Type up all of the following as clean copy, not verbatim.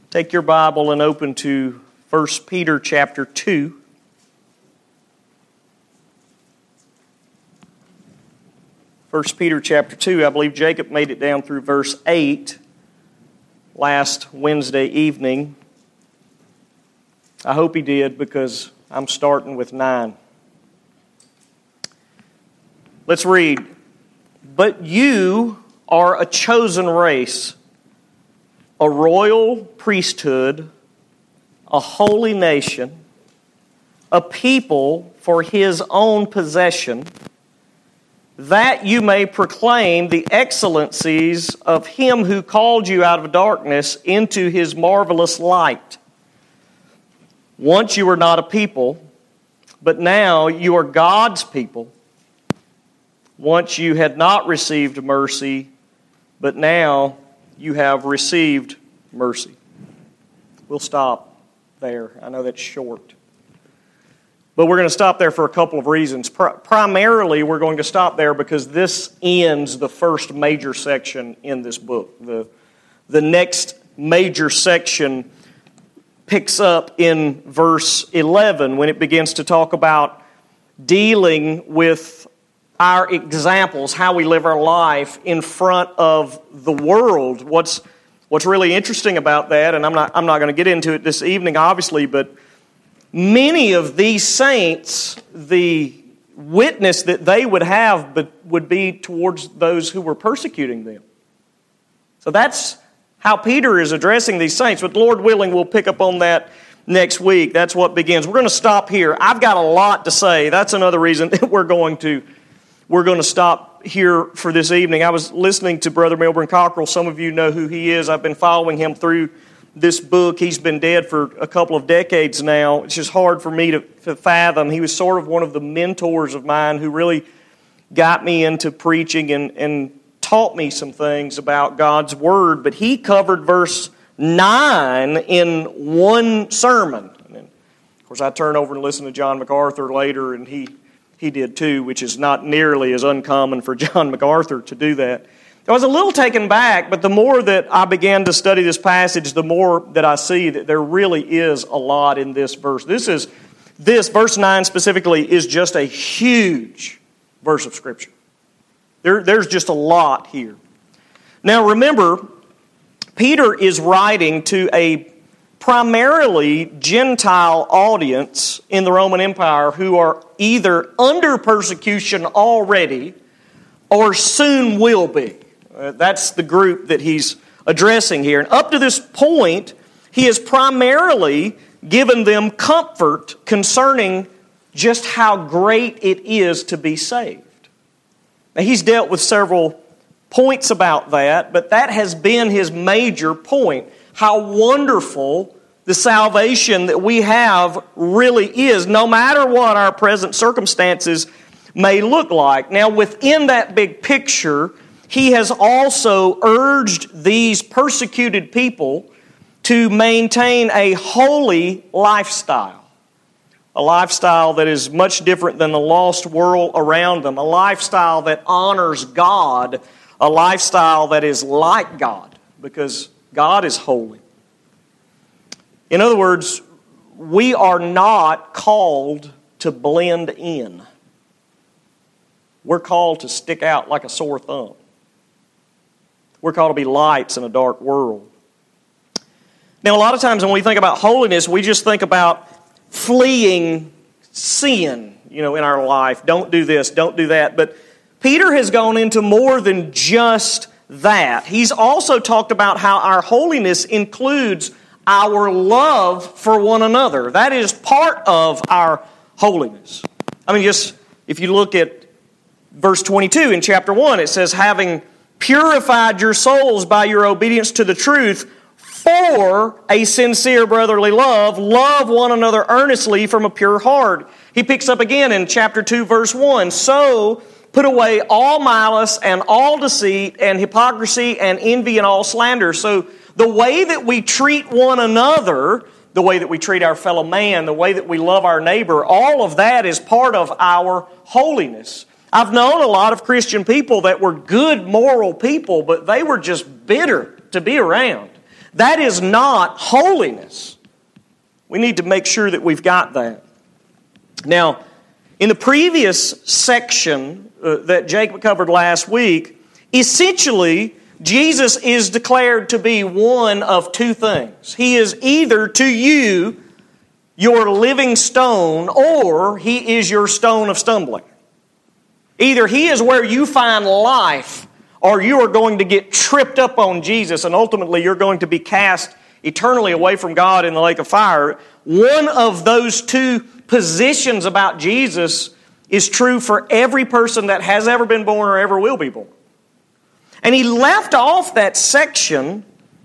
Take your Bible and open to 1 Peter chapter 2. First Peter chapter 2, I believe Jacob made it down through verse 8 last Wednesday evening. I hope he did because I'm starting with 9. Let's read. But you are a chosen race, a royal priesthood, a holy nation, a people for His own possession, that you may proclaim the excellencies of Him who called you out of darkness into His marvelous light. Once you were not a people, but now you are God's people. Once you had not received mercy, but now you have received mercy. We'll stop there. I know that's short. But we're going to stop there for a couple of reasons. Primarily, we're going to stop there because this ends the first major section in this book. The next major section picks up in verse 11 when it begins to talk about dealing with our examples, how we live our life in front of the world. What's really interesting about that, and I'm not going to get into it this evening, obviously, but many of these saints, the witness that they would have would be towards those who were persecuting them. So that's how Peter is addressing these saints. But Lord willing, we'll pick up on that next week. That's what begins. We're going to stop here. I've got a lot to say. That's another reason that we're going to stop here for this evening. I was listening to Brother Milburn Cockrell. Some of you know who he is. I've been following him through this book. He's been dead for a couple of decades now. It's just hard for me to fathom. He was sort of one of the mentors of mine who really got me into preaching and taught me some things about God's Word. But he covered verse 9 in one sermon. And then, of course, I turn over and listen to John MacArthur later, and he did too, which is not nearly as uncommon for John MacArthur to do that. I was a little taken back, but the more that I began to study this passage, the more that I see that there really is a lot in this verse. This verse 9 specifically is just a huge verse of Scripture. There's just a lot here. Now remember, Peter is writing to a primarily Gentile audience in the Roman Empire who are either under persecution already or soon will be. That's the group that he's addressing here. And up to this point, he has primarily given them comfort concerning just how great it is to be saved. Now, he's dealt with several points about that, but that has been his major point. How wonderful the salvation that we have really is, no matter what our present circumstances may look like. Now, within that big picture, he has also urged these persecuted people to maintain a holy lifestyle. A lifestyle that is much different than the lost world around them. A lifestyle that honors God. A lifestyle that is like God, because God is holy. In other words, we are not called to blend in. We're called to stick out like a sore thumb. We're called to be lights in a dark world. Now, a lot of times when we think about holiness, we just think about fleeing sin, in our life. Don't do this, don't do that. But Peter has gone into more than just that. He's also talked about how our holiness includes our love for one another. That is part of our holiness. Just if you look at verse 22 in chapter 1, it says, having purified your souls by your obedience to the truth for a sincere brotherly love, love one another earnestly from a pure heart. He picks up again in chapter 2, verse 1, so put away all malice and all deceit and hypocrisy and envy and all slander. So the way that we treat one another, the way that we treat our fellow man, the way that we love our neighbor, all of that is part of our holiness. I've known a lot of Christian people that were good moral people, but they were just bitter to be around. That is not holiness. We need to make sure that we've got that. Now, in the previous section that Jacob covered last week, essentially, Jesus is declared to be one of two things. He is either to you your living stone, or He is your stone of stumbling. Either He is where you find life, or you are going to get tripped up on Jesus, and ultimately you're going to be cast eternally away from God in the lake of fire. One of those two positions about Jesus is true for every person that has ever been born or ever will be born. And he left off that section,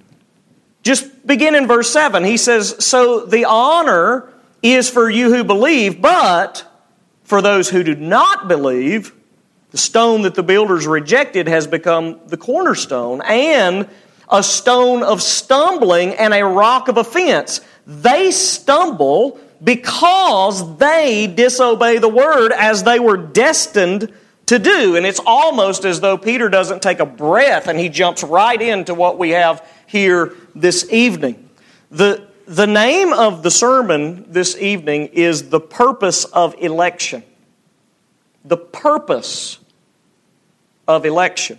just begin in verse 7. He says, so the honor is for you who believe, but for those who do not believe, the stone that the builders rejected has become the cornerstone, and a stone of stumbling and a rock of offense. They stumble because they disobey the word as they were destined to do. And it's almost as though Peter doesn't take a breath and he jumps right into what we have here this evening. The name of the sermon this evening is The Purpose of Election. The purpose of election.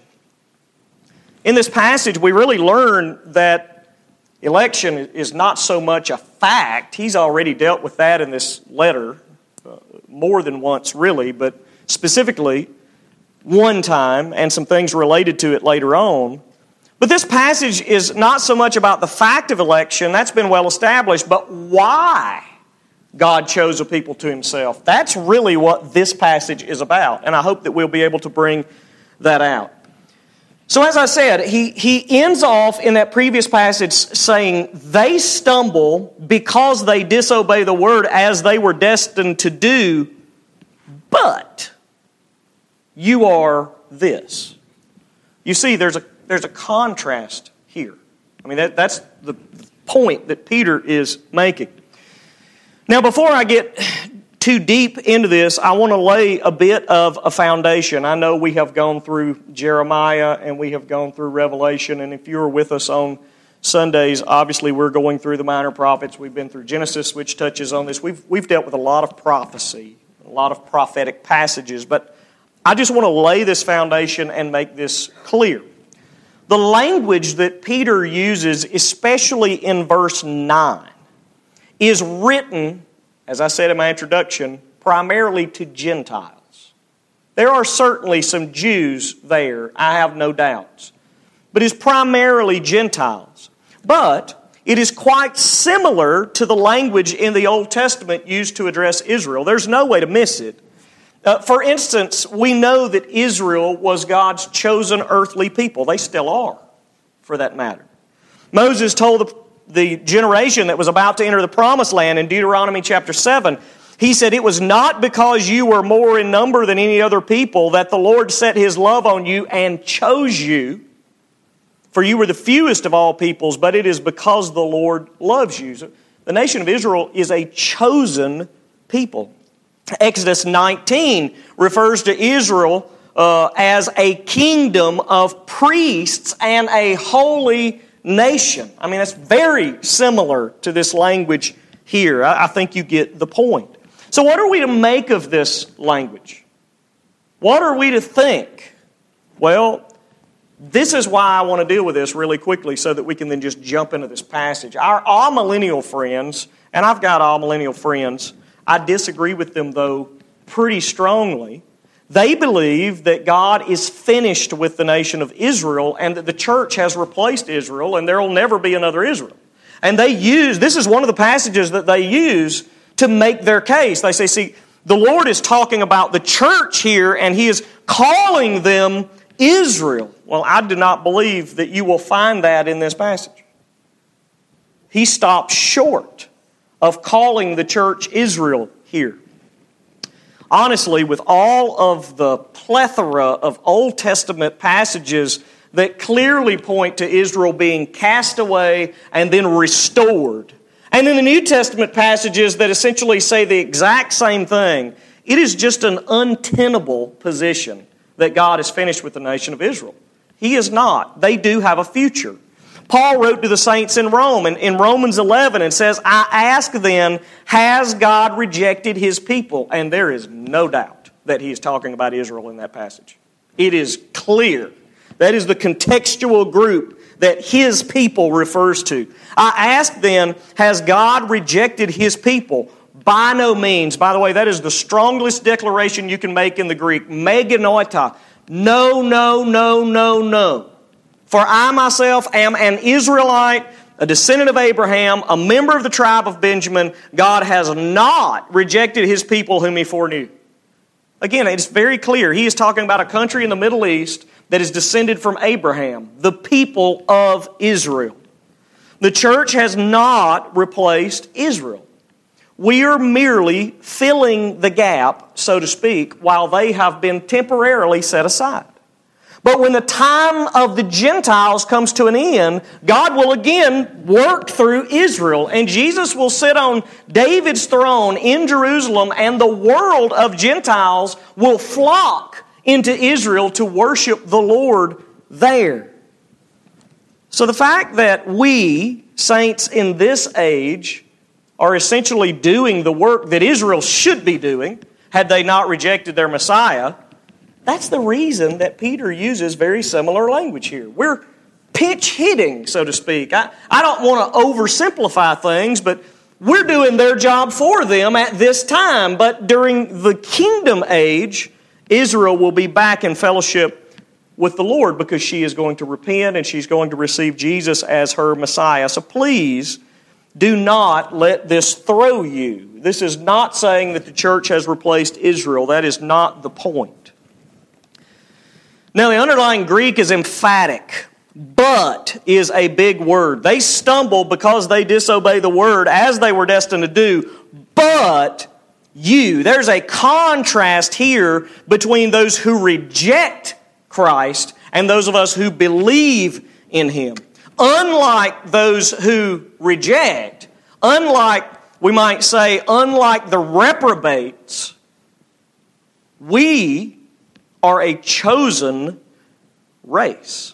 In this passage, we really learn that election is not so much a fact. He's already dealt with that in this letter more than once, really, but specifically one time, and some things related to it later on. But this passage is not so much about the fact of election, that's been well established, but why God chose a people to Himself. That's really what this passage is about, and I hope that we'll be able to bring that out. So as I said, he ends off in that previous passage saying, they stumble because they disobey the word as they were destined to do, but you are this. You see, there's a contrast here. I mean, that's the point that Peter is making. Now, before I get too deep into this, I want to lay a bit of a foundation. I know we have gone through Jeremiah and we have gone through Revelation, and if you were with us on Sundays, obviously we're going through the minor prophets. We've been through Genesis, which touches on this. We've dealt with a lot of prophecy, a lot of prophetic passages, but I just want to lay this foundation and make this clear. The language that Peter uses, especially in verse 9, is written, as I said in my introduction, primarily to Gentiles. There are certainly some Jews there, I have no doubts. But it's primarily Gentiles. But it is quite similar to the language in the Old Testament used to address Israel. There's no way to miss it. For instance, we know that Israel was God's chosen earthly people. They still are, for that matter. Moses told the generation that was about to enter the promised land in Deuteronomy chapter 7, he said, it was not because you were more in number than any other people that the Lord set His love on you and chose you, for you were the fewest of all peoples, but it is because the Lord loves you. So the nation of Israel is a chosen people. Exodus 19 refers to Israel as a kingdom of priests and a holy nation. I mean, that's very similar to this language here. I think you get the point. So what are we to make of this language? What are we to think? Well, this is why I want to deal with this really quickly so that we can then just jump into this passage. Our amillennial friends, and I've got amillennial friends, I disagree with them, though, pretty strongly. They believe that God is finished with the nation of Israel and that the church has replaced Israel and there will never be another Israel. And this is one of the passages that they use to make their case. They say, see, the Lord is talking about the church here and He is calling them Israel. Well, I do not believe that you will find that in this passage. He stops short of calling the church Israel here. Honestly, with all of the plethora of Old Testament passages that clearly point to Israel being cast away and then restored, and in the New Testament passages that essentially say the exact same thing, it is just an untenable position that God is finished with the nation of Israel. He is not. They do have a future. Paul wrote to the saints in Rome, in Romans 11, and says, I ask then, has God rejected His people? And there is no doubt that he is talking about Israel in that passage. It is clear. That is the contextual group that His people refers to. I ask then, has God rejected His people? By no means. By the way, that is the strongest declaration you can make in the Greek. Meganoita. No, no, no, no, no. For I myself am an Israelite, a descendant of Abraham, a member of the tribe of Benjamin. God has not rejected His people whom He foreknew. Again, it's very clear. He is talking about a country in the Middle East that is descended from Abraham, the people of Israel. The church has not replaced Israel. We are merely filling the gap, so to speak, while they have been temporarily set aside. But when the time of the Gentiles comes to an end, God will again work through Israel. And Jesus will sit on David's throne in Jerusalem, and the world of Gentiles will flock into Israel to worship the Lord there. So the fact that we, saints in this age, are essentially doing the work that Israel should be doing, had they not rejected their Messiah, that's the reason that Peter uses very similar language here. We're pitch hitting, so to speak. I don't want to oversimplify things, but we're doing their job for them at this time. But during the kingdom age, Israel will be back in fellowship with the Lord because she is going to repent and she's going to receive Jesus as her Messiah. So please do not let this throw you. This is not saying that the church has replaced Israel. That is not the point. Now, the underlying Greek is emphatic. But is a big word. They stumble because they disobey the word as they were destined to do. But you. There's a contrast here between those who reject Christ and those of us who believe in Him. Unlike those who reject, we might say, unlike the reprobates, we are a chosen race.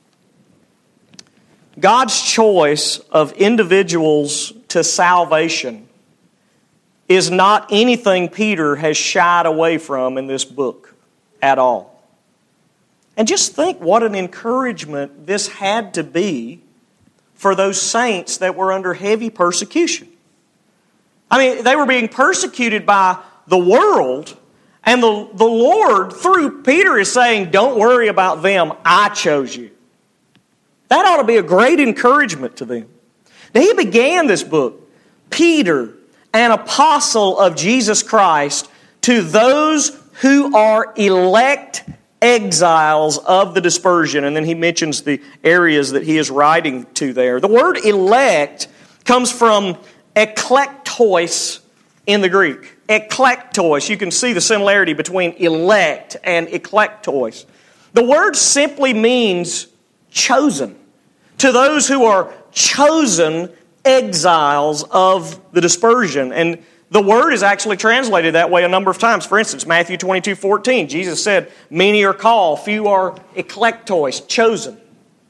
God's choice of individuals to salvation is not anything Peter has shied away from in this book at all. And just think what an encouragement this had to be for those saints that were under heavy persecution. I mean, they were being persecuted by the world, and the Lord, through Peter, is saying, don't worry about them, I chose you. That ought to be a great encouragement to them. Now, he began this book, Peter, an apostle of Jesus Christ, to those who are elect exiles of the dispersion. And then he mentions the areas that he is writing to there. The word elect comes from eklektos in the Greek. Eklektos. You can see the similarity between elect and eklektos. The word simply means chosen. To those who are chosen exiles of the dispersion. And the word is actually translated that way a number of times. For instance, Matthew 22:14, Jesus said, many are called, few are eklektos, chosen.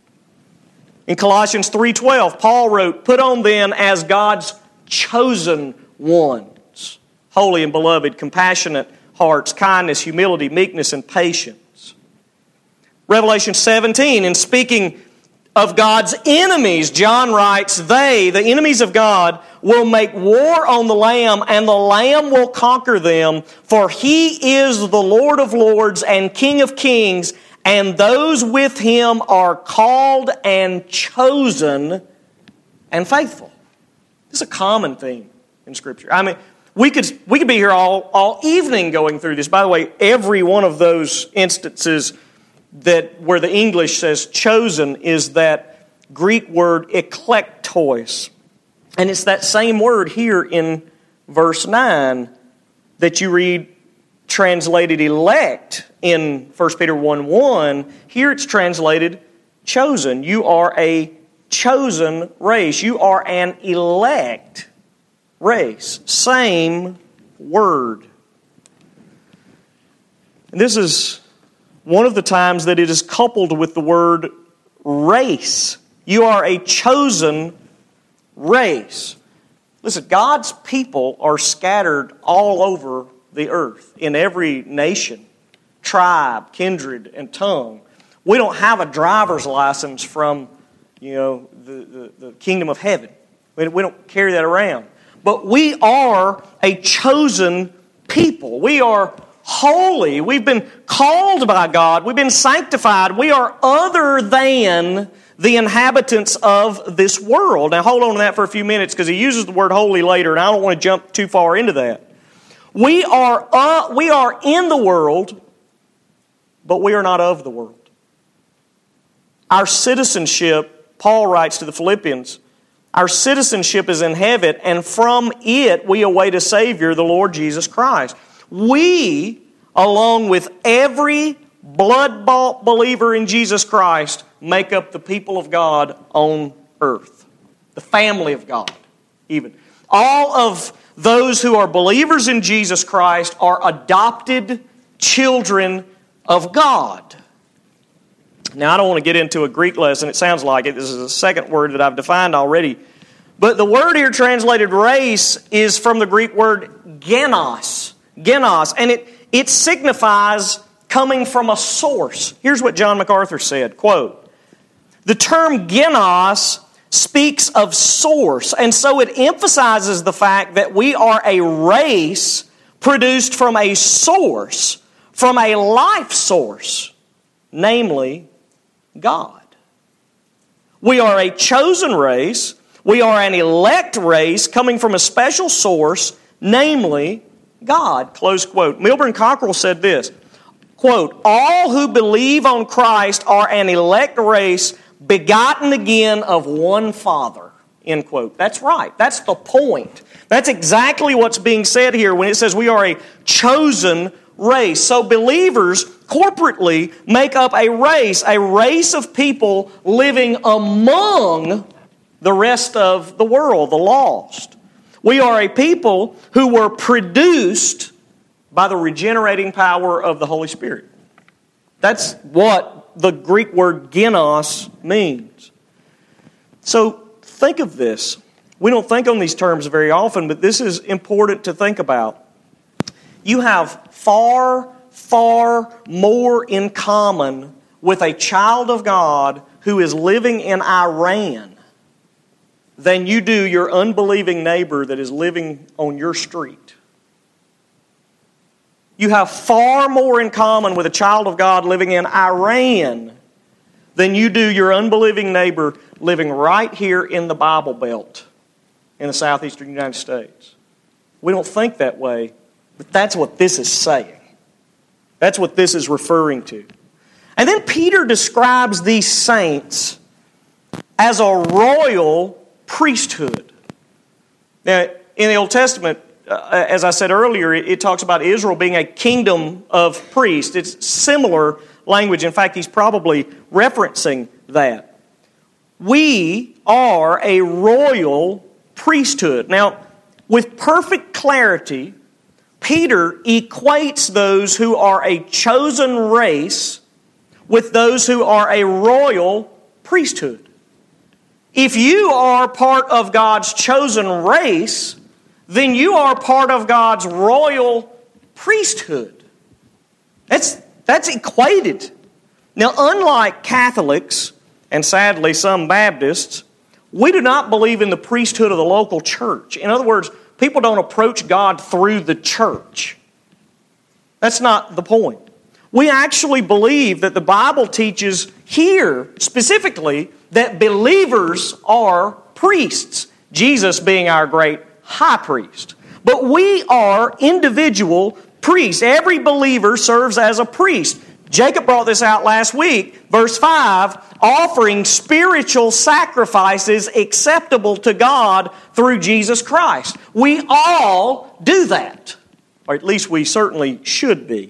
In Colossians 3:12, Paul wrote, put on then as God's chosen ones, holy and beloved, compassionate hearts, kindness, humility, meekness, and patience. Revelation 17, in speaking of God's enemies, John writes, they, the enemies of God, will make war on the Lamb, and the Lamb will conquer them, for He is the Lord of lords and King of kings, and those with Him are called and chosen and faithful. This is a common theme in Scripture. I mean, we could be here all evening going through this. By the way, every one of those instances that where the English says chosen is that Greek word eklektos. And it's that same word here in verse 9 that you read translated elect in 1 Peter 1:1. Here it's translated chosen. You are a chosen race. You are an elect race. Same word. And this is one of the times that it is coupled with the word race You are a chosen race. Listen, God's people are scattered all over the earth, in every nation, tribe, kindred, and tongue. We don't have a driver's license from, the kingdom of heaven. We don't carry that around. But we are a chosen people. We are holy. We've been called by God. We've been sanctified. We are other than the inhabitants of this world. Now hold on to that for a few minutes because he uses the word holy later, and I don't want to jump too far into that. We are in the world, but we are not of the world. Our citizenship, Paul writes to the Philippians, our citizenship is in heaven, and from it we await a Savior, the Lord Jesus Christ. We, along with every blood-bought believer in Jesus Christ, make up the people of God on earth. The family of God, even. All of those who are believers in Jesus Christ are adopted children of God. Now, I don't want to get into a Greek lesson. It sounds like it. This is the second word that I've defined already. But the word here translated race is from the Greek word genos. Genos. And it signifies coming from a source. Here's what John MacArthur said, quote, "The term genos speaks of source, and so it emphasizes the fact that we are a race produced from a source, from a life source, namely God. We are a chosen race. We are an elect race coming from a special source, namely God." Close quote. Milburn Cockrell said this, quote, "All who believe on Christ are an elect race begotten again of one Father." End quote. That's right. That's the point. That's exactly what's being said here when it says we are a chosen race. So believers corporately make up a race of people living among the rest of the world, the lost. We are a people who were produced by the regenerating power of the Holy Spirit. That's what the Greek word genos means. So think of this. We don't think on these terms very often, but this is important to think about. You have far, far more in common with a child of God who is living in Iran than you do your unbelieving neighbor that is living on your street. You have far more in common with a child of God living in Iran than you do your unbelieving neighbor living right here in the Bible Belt in the southeastern United States. We don't think that way, but that's what this is saying. That's what this is referring to. And then Peter describes these saints as a royal priesthood. Now, in the Old Testament, as I said earlier, it talks about Israel being a kingdom of priests. It's similar language. In fact, he's probably referencing that. We are a royal priesthood. Now, with perfect clarity, Peter equates those who are a chosen race with those who are a royal priesthood. If you are part of God's chosen race, then you are part of God's royal priesthood. That's equated. Now, unlike Catholics, and sadly some Baptists, we do not believe in the priesthood of the local church. In other words, people don't approach God through the church. That's not the point. We actually believe that the Bible teaches here, specifically, that believers are priests, Jesus being our great high priest. But we are individual priests. Every believer serves as a priest. Jacob brought this out last week, verse 5, offering spiritual sacrifices acceptable to God through Jesus Christ. We all do that, or at least we certainly should be.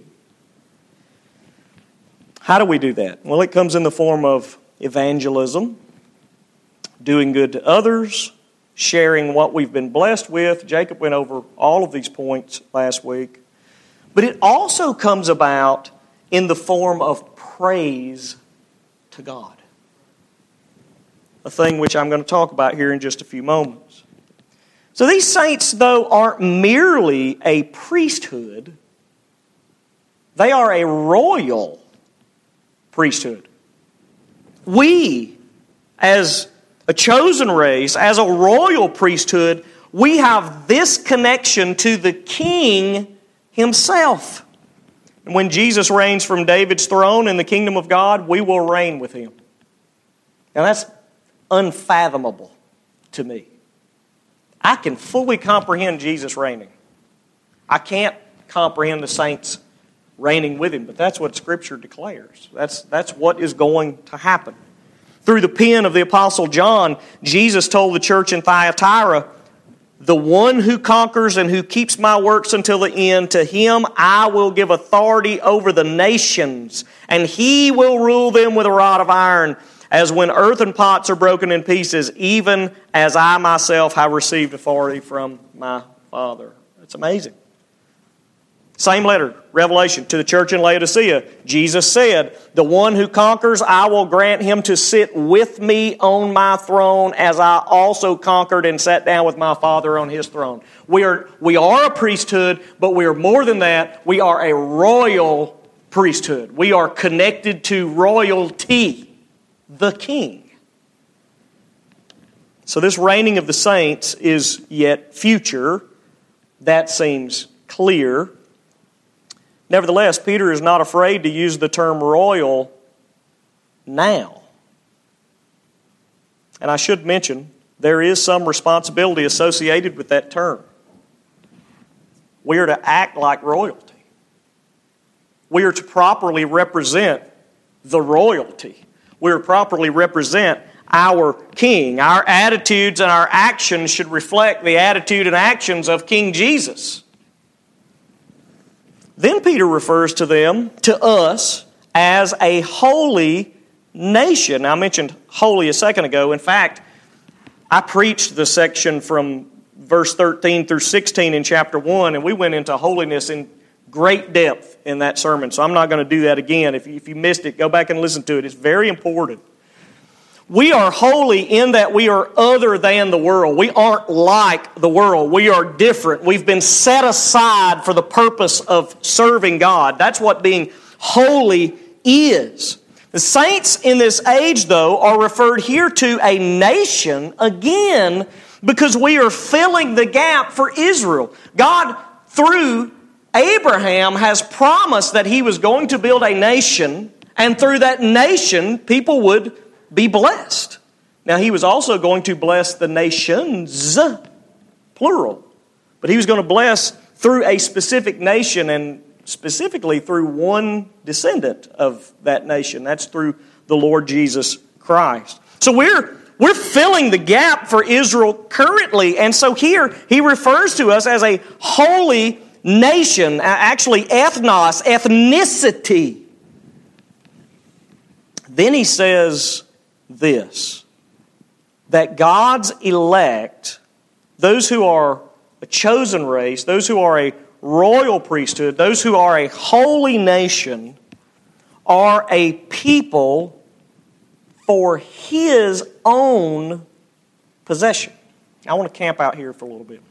How do we do that? Well, it comes in the form of evangelism, doing good to others, sharing what we've been blessed with. Jacob went over all of these points last week. But it also comes about in the form of praise to God. a thing which I'm going to talk about here in just a few moments. So these saints, though, aren't merely a priesthood. They are a royal priesthood. We, as a chosen race, as a royal priesthood, we have this connection to the King Himself. And when Jesus reigns from David's throne in the kingdom of God, we will reign with Him. Now that's unfathomable to me. I can fully comprehend Jesus reigning. I can't comprehend the saints reigning with Him, but that's what Scripture declares. That's what is going to happen. Through the pen of the Apostle John, Jesus told the church in Thyatira, "The one who conquers and who keeps my works until the end, to him I will give authority over the nations, and he will rule them with a rod of iron, as when earthen pots are broken in pieces, even as I myself have received authority from my Father." That's amazing. Same letter, Revelation, to the church in Laodicea. Jesus said, "The one who conquers, I will grant him to sit with me on my throne, as I also conquered and sat down with my Father on His throne." We are a priesthood, but we are more than that. We are a royal priesthood. We are connected to royalty, the King. So this reigning of the saints is yet future. That seems clear. Nevertheless, Peter is not afraid to use the term royal now. And I should mention, there is some responsibility associated with that term. We are to act like royalty. We are to properly represent the royalty. We are to properly represent our King. Our attitudes and our actions should reflect the attitude and actions of King Jesus. Then Peter refers to them, to us, as a holy nation. Now, I mentioned holy a second ago. In fact, I preached the section from verse 13 through 16 in chapter 1, and we went into holiness in great depth in that sermon. So I'm not going to do that again. If you missed it, go back and listen to it. It's very important. We are holy in that we are other than the world. We aren't like the world. We are different. We've been set aside for the purpose of serving God. That's what being holy is. The saints in this age, though, are referred here to a nation again because we are filling the gap for Israel. God, through Abraham, has promised that He was going to build a nation, and through that nation, people would be blessed. Now, He was also going to bless the nations, plural. But He was going to bless through a specific nation, and specifically through one descendant of that nation. That's through the Lord Jesus Christ. So we're filling the gap for Israel currently. And so here He refers to us as a holy nation, actually ethnos, ethnicity. Then He says this, that God's elect, those who are a chosen race, those who are a royal priesthood, those who are a holy nation, are a people for His own possession. I want to camp out here for a little bit.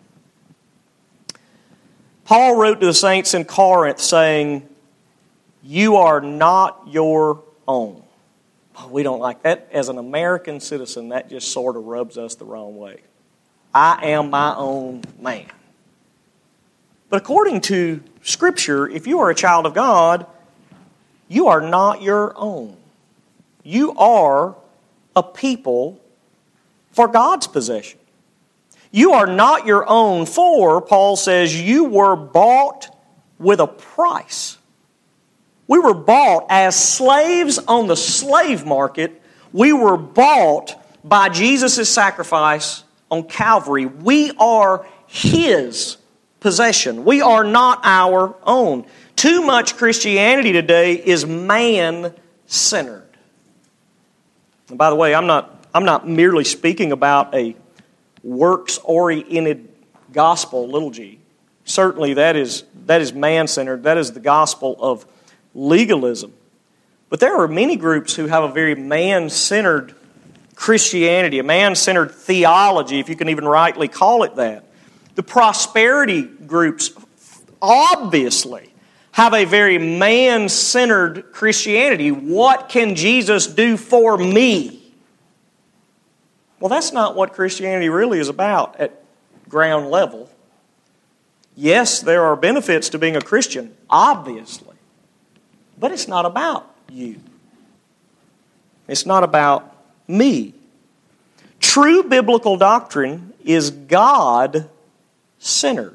Paul wrote to the saints in Corinth saying, "You are not your own." We don't like that. As an American citizen, that just sort of rubs us the wrong way. I am my own man. But according to Scripture, if you are a child of God, you are not your own. You are a people for God's possession. You are not your own, for, Paul says, you were bought with a price. We were bought as slaves on the slave market. We were bought by Jesus' sacrifice on Calvary. We are His possession. We are not our own. Too much Christianity today is man-centered. And by the way, I'm not merely speaking about a works-oriented gospel, little g. Certainly that is man-centered. That is the gospel of legalism. But there are many groups who have a very man-centered Christianity, a man-centered theology, if you can even rightly call it that. The prosperity groups obviously have a very man-centered Christianity. What can Jesus do for me? Well, that's not what Christianity really is about at ground level. Yes, there are benefits to being a Christian, obviously. But it's not about you. It's not about me. True biblical doctrine is God-centered.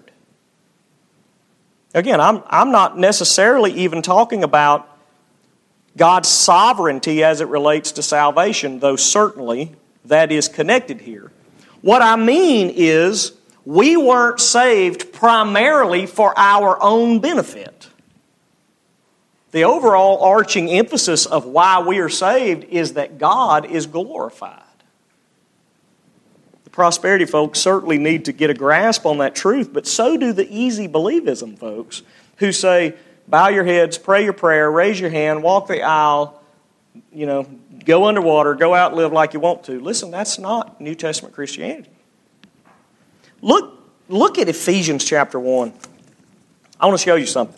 Again, I'm not necessarily even talking about God's sovereignty as it relates to salvation, though certainly that is connected here. What I mean is, we weren't saved primarily for our own benefit. The overall arching emphasis of why we are saved is that God is glorified. The prosperity folks certainly need to get a grasp on that truth, but so do the easy believism folks who say, bow your heads, pray your prayer, raise your hand, walk the aisle, go underwater, go out and live like you want to. Listen, that's not New Testament Christianity. Look at Ephesians chapter 1. I want to show you something.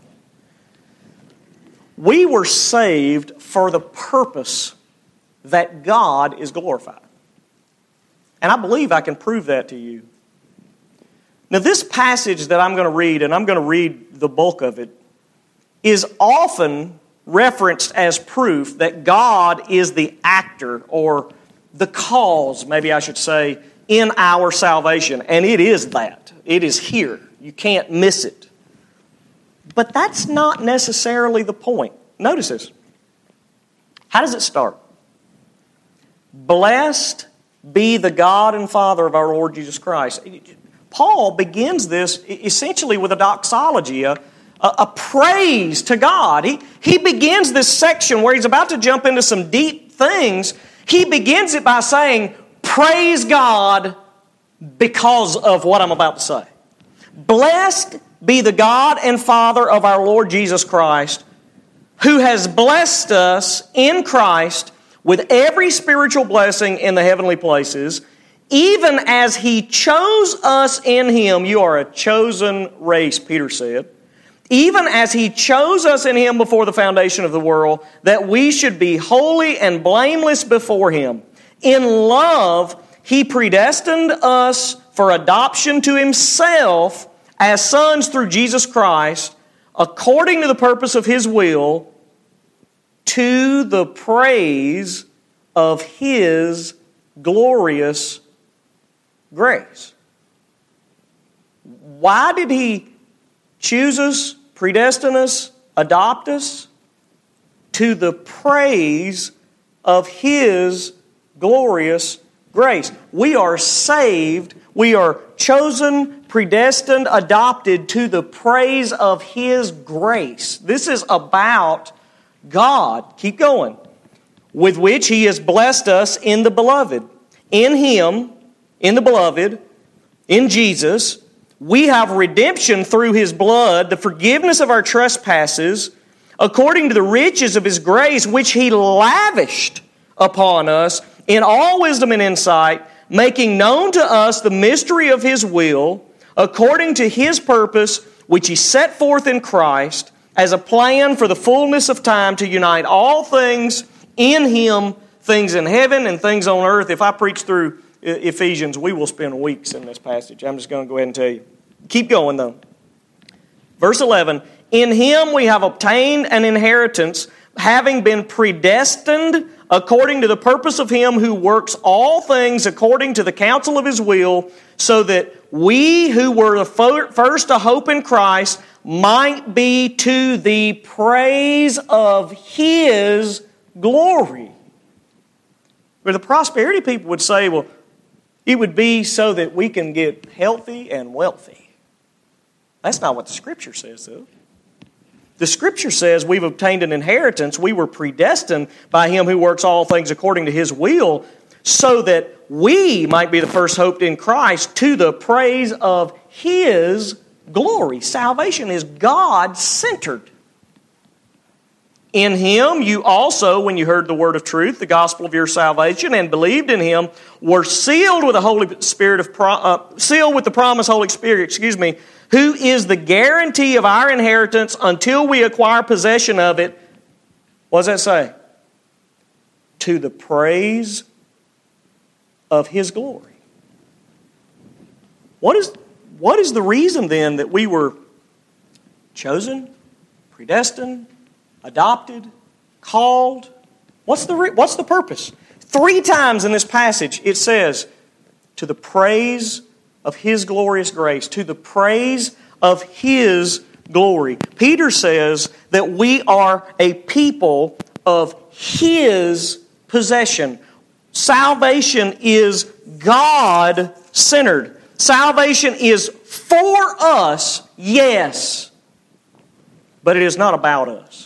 We were saved for the purpose that God is glorified. And I believe I can prove that to you. Now, this passage that I'm going to read, and I'm going to read the bulk of it, is often referenced as proof that God is the actor, or the cause, maybe I should say, in our salvation. And it is that. It is here. You can't miss it. But that's not necessarily the point. Notice this. How does it start? Blessed be the God and Father of our Lord Jesus Christ. Paul begins this essentially with a doxology, a praise to God. He begins this section where he's about to jump into some deep things. He begins it by saying, praise God because of what I'm about to say. Blessed be the God and Father of our Lord Jesus Christ, who has blessed us in Christ with every spiritual blessing in the heavenly places, even as He chose us in Him. You are a chosen race, Peter said. Even as He chose us in Him before the foundation of the world, that we should be holy and blameless before Him. In love, He predestined us for adoption to Himself as sons through Jesus Christ, according to the purpose of His will, to the praise of His glorious grace. Why did He choose us, predestine us, adopt us? To the praise of His glorious grace. We are saved, we are chosen, predestined, adopted to the praise of His grace. This is about God. Keep going. With which He has blessed us in the Beloved. In Him, in the Beloved, in Jesus, we have redemption through His blood, the forgiveness of our trespasses, according to the riches of His grace, which He lavished upon us in all wisdom and insight, making known to us the mystery of His will, according to His purpose, which He set forth in Christ, as a plan for the fullness of time to unite all things in Him, things in heaven and things on earth. If I preach through Ephesians, we will spend weeks in this passage. I'm just going to go ahead and tell you. Keep going though. Verse 11, in Him we have obtained an inheritance, having been predestined according to the purpose of Him who works all things according to the counsel of His will, so that we who were the first to hope in Christ might be to the praise of His glory. Where the prosperity people would say, well, it would be so that we can get healthy and wealthy. That's not what the Scripture says, though. The Scripture says we've obtained an inheritance. We were predestined by Him who works all things according to His will, so that we might be the first hoped in Christ to the praise of His glory. Salvation is God-centered. In Him you also, when you heard the word of truth, the gospel of your salvation, and believed in Him, were sealed with the Holy Spirit sealed with the promised Holy Spirit, who is the guarantee of our inheritance until we acquire possession of it. What does that say? To the praise of His glory. What is the reason then that we were chosen, predestined, adopted, called? What's the purpose? 3 times in this passage it says, to the praise of His glorious grace, to the praise of His glory. Peter says that we are a people of His possession. Salvation is God-centered. Salvation is for us, yes, but it is not about us.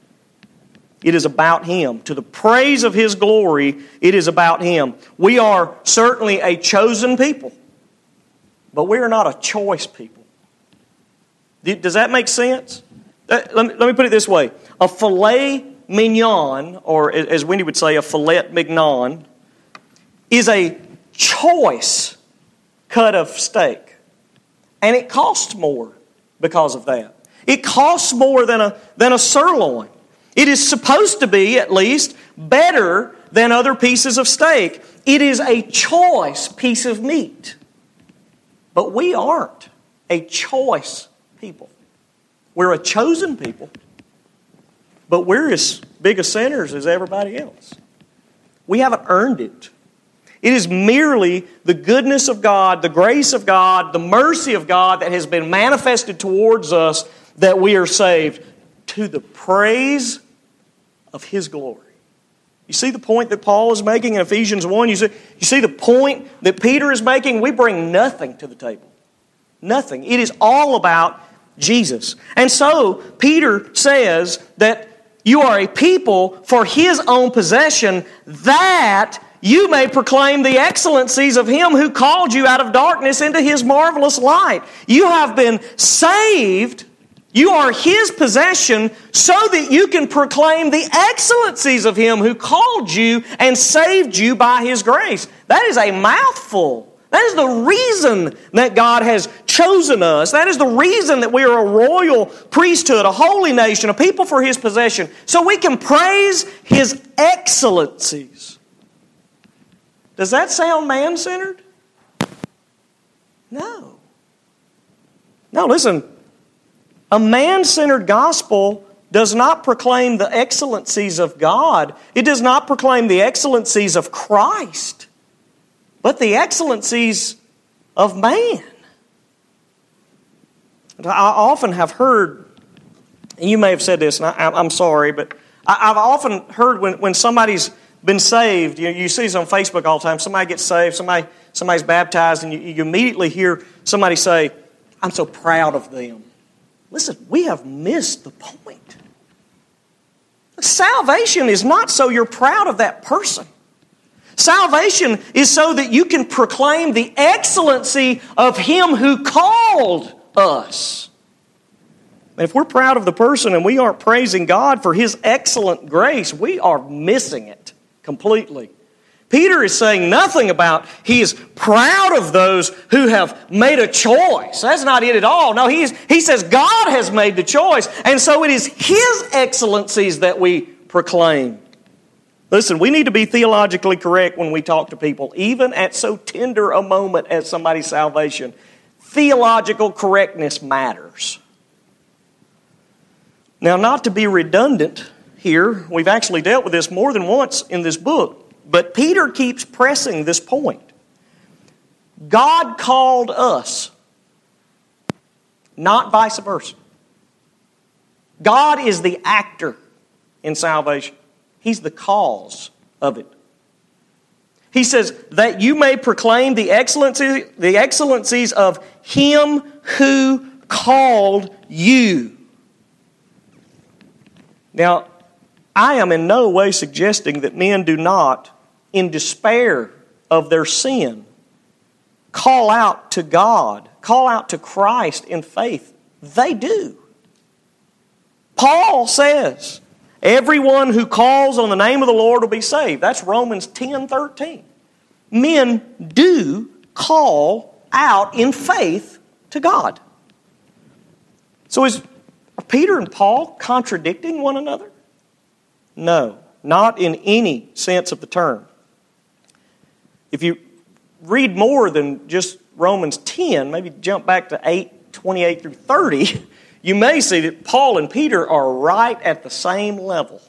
It is about Him. To the praise of His glory, it is about Him. We are certainly a chosen people, but we are not a choice people. Does that make sense? Let me put it this way. A filet mignon, or as Wendy would say, a filet mignon, is a choice cut of steak. And it costs more because of that. It costs more than a sirloin. It is supposed to be, at least, better than other pieces of steak. It is a choice piece of meat. But we aren't a choice people. We're a chosen people, but we're as big a sinners as everybody else. We haven't earned it. It is merely the goodness of God, the grace of God, the mercy of God that has been manifested towards us that we are saved to the praise of His glory. You see the point that Paul is making in Ephesians 1? You see the point that Peter is making? We bring nothing to the table. Nothing. It is all about Jesus. And so Peter says that you are a people for His own possession, that you may proclaim the excellencies of Him who called you out of darkness into His marvelous light. You have been saved. You are His possession so that you can proclaim the excellencies of Him who called you and saved you by His grace. That is a mouthful. That is the reason that God has chosen us. That is the reason that we are a royal priesthood, a holy nation, a people for His possession, so we can praise His excellencies. Does that sound man-centered? No. No, listen. A man-centered gospel does not proclaim the excellencies of God. It does not proclaim the excellencies of Christ, but the excellencies of man. I often have heard, and you may have said this, and I'm sorry, but I've often heard when somebody's been saved, you see this on Facebook all the time, somebody gets saved, somebody's baptized, and you immediately hear somebody say, I'm so proud of them. Listen, we have missed the point. Salvation is not so you're proud of that person. Salvation is so that you can proclaim the excellency of Him who called us. And if we're proud of the person and we aren't praising God for His excellent grace, we are missing it completely. Peter is saying nothing about he is proud of those who have made a choice. That's not it at all. No, he says God has made the choice, and so it is His excellencies that we proclaim. Listen, we need to be theologically correct when we talk to people, even at so tender a moment as somebody's salvation. Theological correctness matters. Now, not to be redundant here, we've actually dealt with this more than once in this book, but Peter keeps pressing this point. God called us, not vice versa. God is the actor in salvation. He's the cause of it. He says, that you may proclaim the excellencies of Him who called you. Now, I am in no way suggesting that men do not, in despair of their sin, call out to God, call out to Christ in faith. They do. Paul says, Everyone who calls on the name of the Lord will be saved. That's Romans 10:13. Men do call out in faith to God. So are Peter and Paul contradicting one another? No, not in any sense of the term. If you read more than just Romans 10, maybe jump back to 8:28 through 30, you may see that Paul and Peter are right at the same level.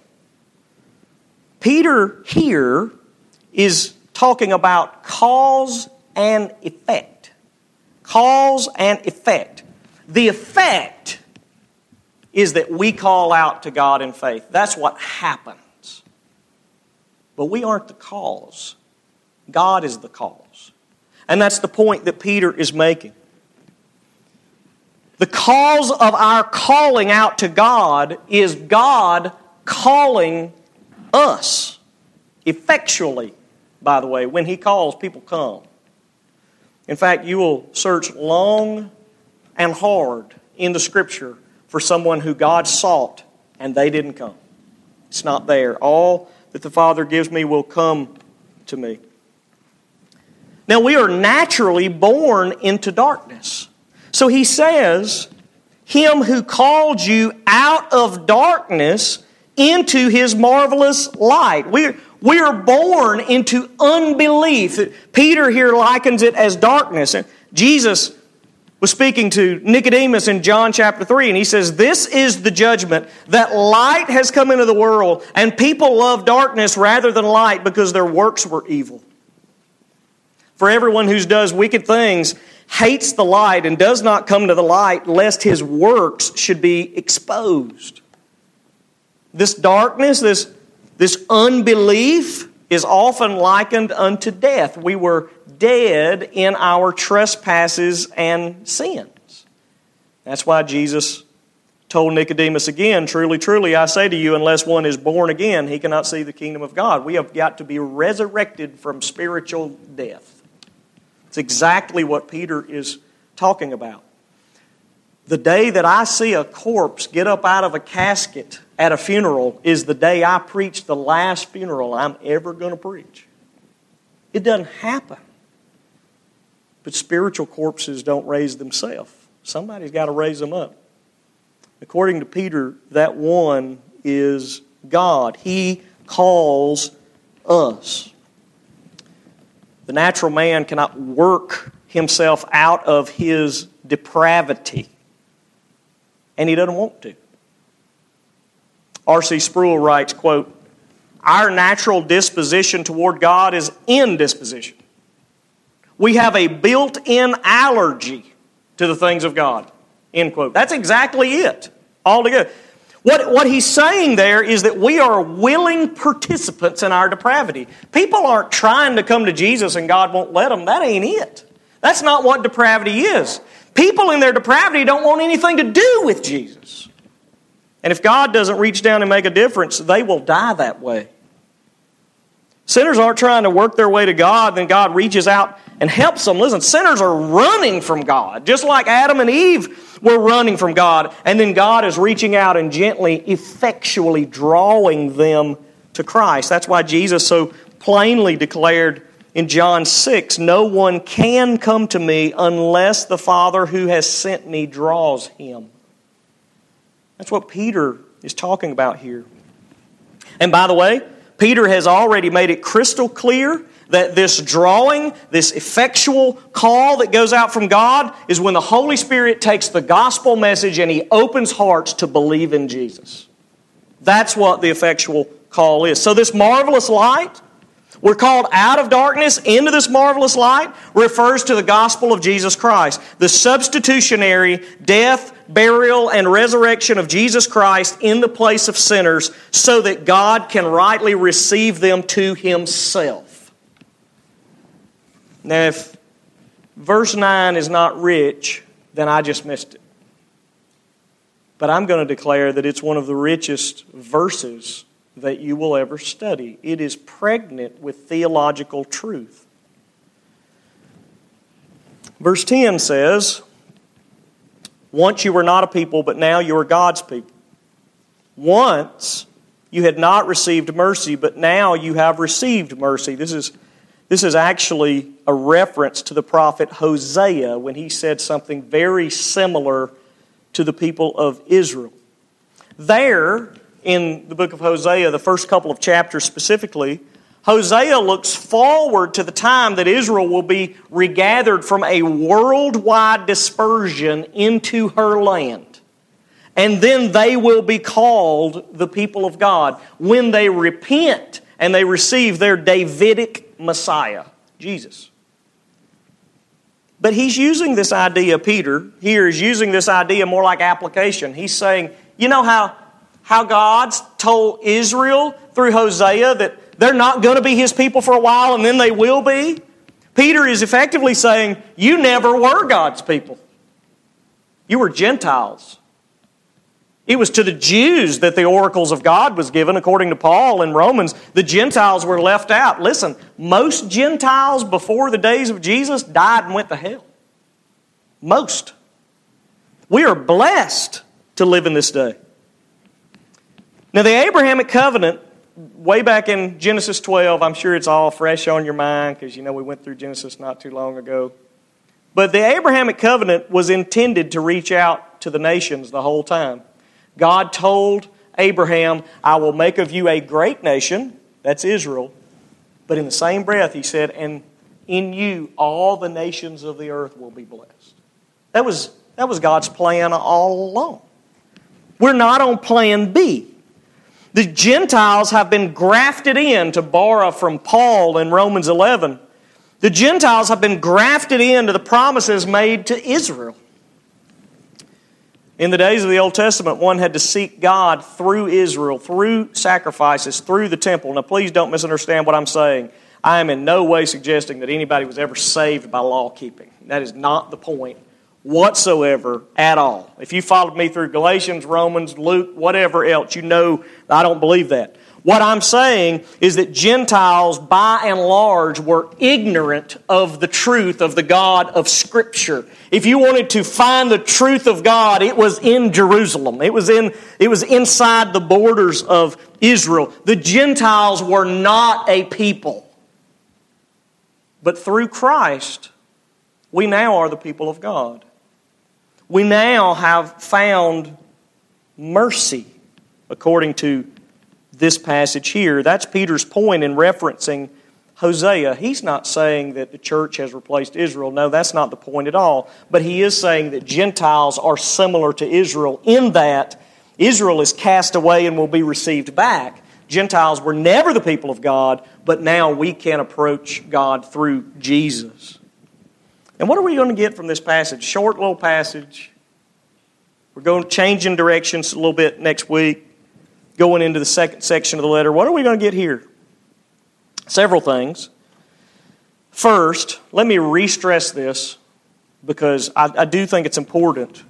Peter here is talking about cause and effect. Cause and effect. The effect is that we call out to God in faith. That's what happens. But we aren't the cause. God is the cause. And that's the point that Peter is making. The cause of our calling out to God is God calling us. Effectually, by the way. When He calls, people come. In fact, you will search long and hard in the Scripture for someone who God sought and they didn't come. It's not there. All that the Father gives me will come to me. Now, we are naturally born into darkness. So He says, Him who called you out of darkness into His marvelous light. We are born into unbelief. Peter here likens it as darkness. And Jesus was speaking to Nicodemus in John chapter 3, and he says, this is the judgment, that light has come into the world, and people love darkness rather than light because their works were evil. For everyone who does wicked things hates the light and does not come to the light, lest his works should be exposed. This darkness, this unbelief is often likened unto death. We were dead in our trespasses and sins. That's why Jesus told Nicodemus again, truly, truly, I say to you, unless one is born again, he cannot see the kingdom of God. We have got to be resurrected from spiritual death. It's exactly what Peter is talking about. The day that I see a corpse get up out of a casket at a funeral is the day I preach the last funeral I'm ever going to preach. It doesn't happen. But spiritual corpses don't raise themselves. Somebody's got to raise them up. According to Peter, that one is God. He calls us. The natural man cannot work himself out of his depravity. And he doesn't want to. R.C. Sproul writes, quote, our natural disposition toward God is indisposition. We have a built-in allergy to the things of God. End quote. That's exactly it, altogether. What he's saying there is that we are willing participants in our depravity. People aren't trying to come to Jesus and God won't let them. That ain't it. That's not what depravity is. People in their depravity don't want anything to do with Jesus. And if God doesn't reach down and make a difference, they will die that way. Sinners aren't trying to work their way to God, then God reaches out and helps them. Listen, sinners are running from God, just like Adam and Eve were running from God. And then God is reaching out and gently, effectually drawing them to Christ. That's why Jesus so plainly declared in John 6, no one can come to me unless the Father who has sent me draws him. That's what Peter is talking about here. And by the way, Peter has already made it crystal clear that this drawing, this effectual call that goes out from God is when the Holy Spirit takes the gospel message and He opens hearts to believe in Jesus. That's what the effectual call is. So this marvelous light, we're called out of darkness into this marvelous light, refers to the gospel of Jesus Christ. The substitutionary death, burial, and resurrection of Jesus Christ in the place of sinners so that God can rightly receive them to Himself. Now, if verse 9 is not rich, then I just missed it. But I'm going to declare that it's one of the richest verses that you will ever study. It is pregnant with theological truth. Verse 10 says, once you were not a people, but now you are God's people. Once you had not received mercy, but now you have received mercy. This is actually a reference to the prophet Hosea when he said something very similar to the people of Israel. There, in the book of Hosea, the first couple of chapters specifically, Hosea looks forward to the time that Israel will be regathered from a worldwide dispersion into her land. And then they will be called the people of God when they repent and they receive their Davidic Messiah, Jesus. But he's using this idea, Peter here is using this idea more like application. He's saying, you know how God's told Israel through Hosea that they're not going to be His people for a while and then they will be? Peter is effectively saying, you never were God's people. You were Gentiles. It was to the Jews that the oracles of God was given, according to Paul in Romans. The Gentiles were left out. Listen, most Gentiles before the days of Jesus died and went to hell. Most. We are blessed to live in this day. Now, the Abrahamic covenant, way back in Genesis 12, I'm sure it's all fresh on your mind because, we went through Genesis not too long ago. But the Abrahamic covenant was intended to reach out to the nations the whole time. God told Abraham, I will make of you a great nation, that's Israel. But in the same breath, He said, and in you all the nations of the earth will be blessed. That was God's plan all along. We're not on plan B. The Gentiles have been grafted in, to borrow from Paul in Romans 11. The Gentiles have been grafted into the promises made to Israel. In the days of the Old Testament, one had to seek God through Israel, through sacrifices, through the temple. Now, please don't misunderstand what I'm saying. I am in no way suggesting that anybody was ever saved by law keeping. That is not the point whatsoever at all. If you followed me through Galatians, Romans, Luke, whatever else, you know I don't believe that. What I'm saying is that Gentiles, by and large, were ignorant of the truth of the God of Scripture. If you wanted to find the truth of God, it was in Jerusalem. It was inside the borders of Israel. The Gentiles were not a people. But through Christ, we now are the people of God. We now have found mercy, according to this passage here. That's Peter's point in referencing Hosea. He's not saying that the church has replaced Israel. No, that's not the point at all. But he is saying that Gentiles are similar to Israel in that Israel is cast away and will be received back. Gentiles were never the people of God, but now we can approach God through Jesus. And what are we going to get from this passage? Short little passage. We're going to change in directions a little bit next week. Going into the second section of the letter, what are we going to get here? Several things. First, let me re-stress this because I do think it's important.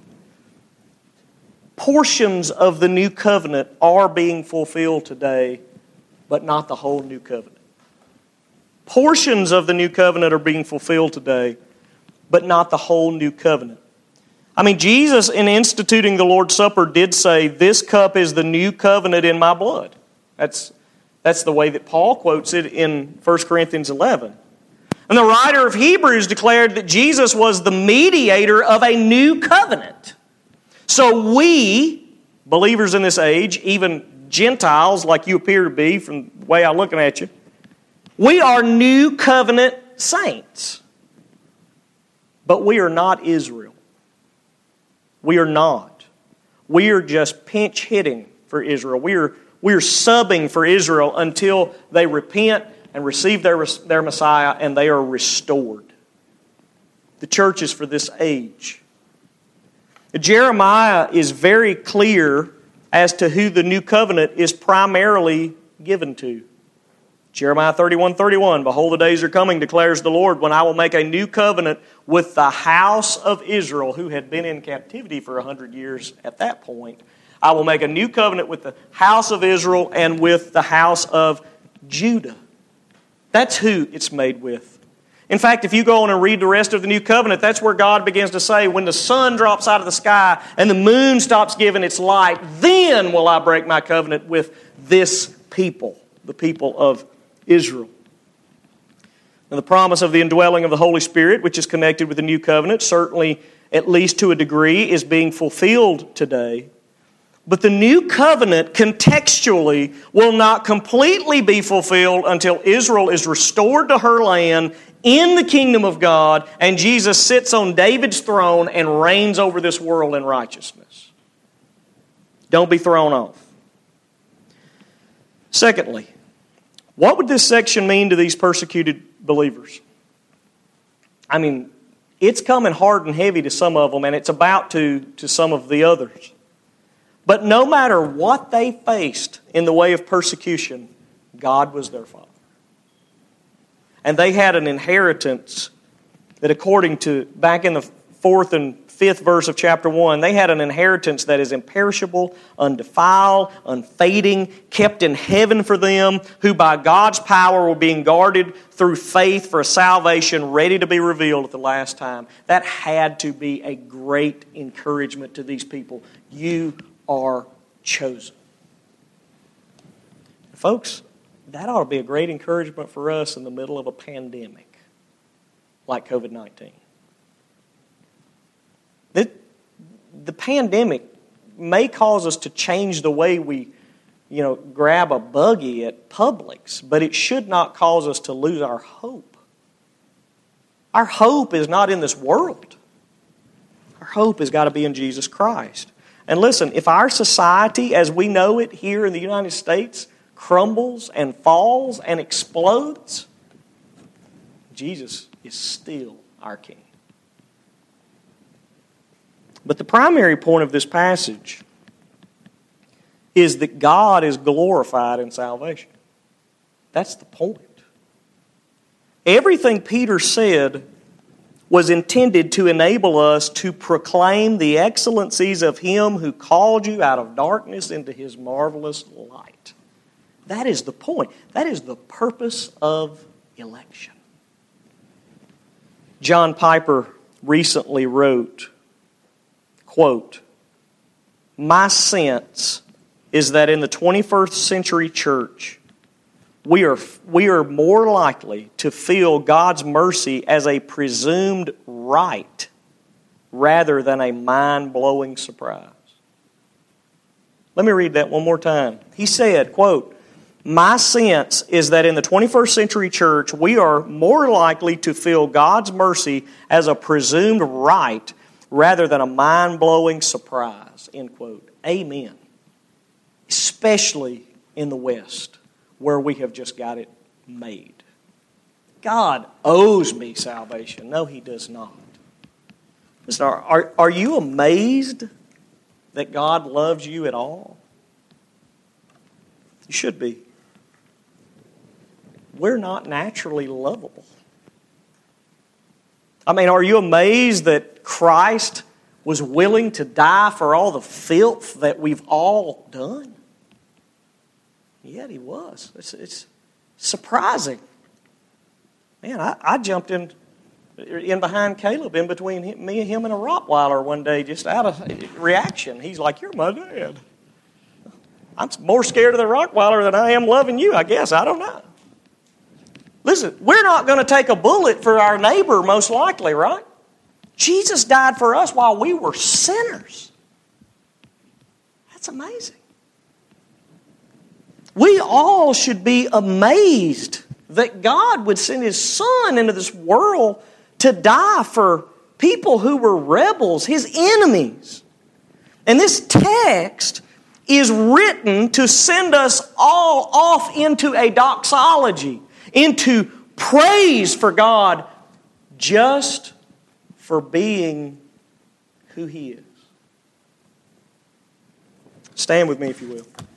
Portions of the new covenant are being fulfilled today, but not the whole new covenant. Portions of the new covenant are being fulfilled today, but not the whole new covenant. I mean, Jesus, in instituting the Lord's Supper, did say, this cup is the new covenant in my blood. That's the way that Paul quotes it in 1 Corinthians 11. And the writer of Hebrews declared that Jesus was the mediator of a new covenant. So we, believers in this age, even Gentiles like you appear to be from the way I'm looking at you, we are new covenant saints. But we are not Israel. We are not. We are just pinch hitting for Israel. We are subbing for Israel until they repent and receive their Messiah and they are restored. The church is for this age. Jeremiah is very clear as to who the new covenant is primarily given to. Jeremiah 31:31, behold, the days are coming, declares the Lord, when I will make a new covenant with the house of Israel, who had been in captivity for 100 years at that point. I will make a new covenant with the house of Israel and with the house of Judah. That's who it's made with. In fact, if you go on and read the rest of the new covenant, that's where God begins to say, when the sun drops out of the sky and the moon stops giving its light, then will I break my covenant with this people, the people of Israel. And the promise of the indwelling of the Holy Spirit, which is connected with the new covenant, certainly, at least to a degree, is being fulfilled today. But the new covenant contextually will not completely be fulfilled until Israel is restored to her land in the kingdom of God and Jesus sits on David's throne and reigns over this world in righteousness. Don't be thrown off. Secondly, what would this section mean to these persecuted believers? I mean, it's coming hard and heavy to some of them, and it's about to some of the others. But no matter what they faced in the way of persecution, God was their Father. And they had an inheritance that, according to back in the 4th and 5th verse of chapter 1, they had an inheritance that is imperishable, undefiled, unfading, kept in heaven for them, who by God's power were being guarded through faith for a salvation ready to be revealed at the last time. That had to be a great encouragement to these people. You are chosen. Folks, that ought to be a great encouragement for us in the middle of a pandemic like COVID-19. The pandemic may cause us to change the way we, grab a buggy at Publix, but it should not cause us to lose our hope. Our hope is not in this world. Our hope has got to be in Jesus Christ. And listen, if our society as we know it here in the United States crumbles and falls and explodes, Jesus is still our King. But the primary point of this passage is that God is glorified in salvation. That's the point. Everything Peter said was intended to enable us to proclaim the excellencies of Him who called you out of darkness into His marvelous light. That is the point. That is the purpose of election. John Piper recently wrote, quote, "My sense is that in the 21st century church, we are more likely to feel God's mercy as a presumed right rather than a mind-blowing surprise." Let me read that one more time. He said, quote, "My sense is that in the 21st century church, we are more likely to feel God's mercy as a presumed right rather than a mind-blowing surprise." End quote. Amen. Especially in the West, where we have just got it made. God owes me salvation. No, He does not. Listen, are you amazed that God loves you at all? You should be. We're not naturally lovable. I mean, are you amazed that Christ was willing to die for all the filth that we've all done? Yet He was. It's surprising. Man, I jumped in behind Caleb, in between him and a Rottweiler one day, just out of reaction. He's like, "You're my dad." I'm more scared of the Rottweiler than I am loving you, I guess. I don't know. Listen, we're not going to take a bullet for our neighbor, most likely, right? Jesus died for us while we were sinners. That's amazing. We all should be amazed that God would send His Son into this world to die for people who were rebels, His enemies. And this text is written to send us all off into a doxology, into praise for God just for being who He is. Stand with me if you will.